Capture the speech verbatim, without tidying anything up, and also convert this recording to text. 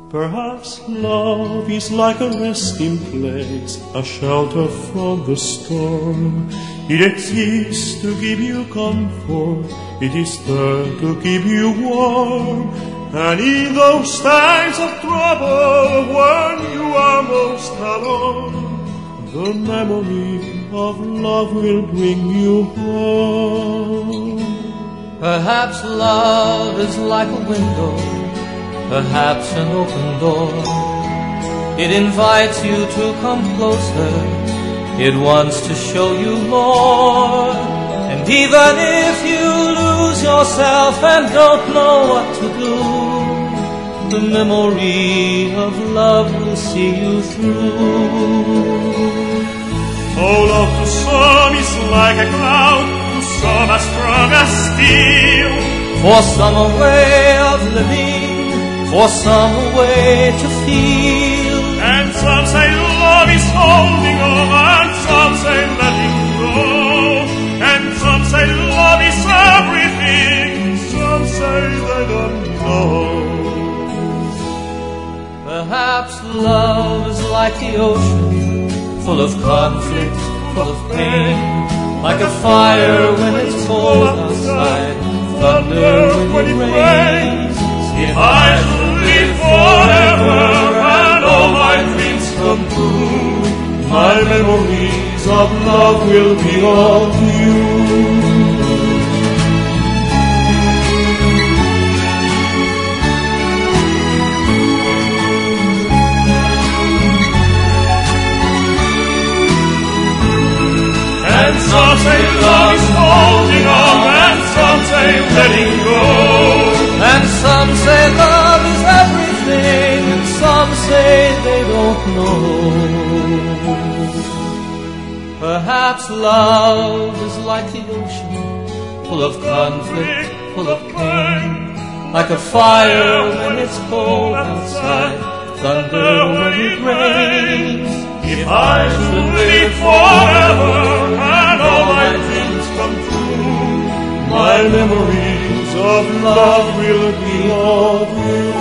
Perhaps love is like a resting place, a shelter from the storm. It exists to give you comfort, it is there to keep you warm. And in those times of trouble, when you are most alone, the memory of love will bring you home. Perhaps love is like a window, perhaps an open door. It invites you to come closer, it wants to show you more. And even if you lose yourself and don't know what to do, the memory of love will see you through. Oh, love to some is like a cloud, to some as strong as steel. For some a way of living, for some a way to feel. And some say love is holding on, and some say letting go. And some say love is everything, some say they don't know. Perhaps love is like the ocean, full of conflict, full of pain. Like a fire when it's cold outside, thunder when it rains. If I should live forever and all my dreams come true, my memories of love will be all you. And some say love is holding on, and some say letting go. And some say love is everything, and some say they don't know. Perhaps love is like the ocean, full of conflict, full of pain. Like a fire when it's cold outside, thunder when it rains. If I should live forever and all my dreams come true, my memories of love will be all you.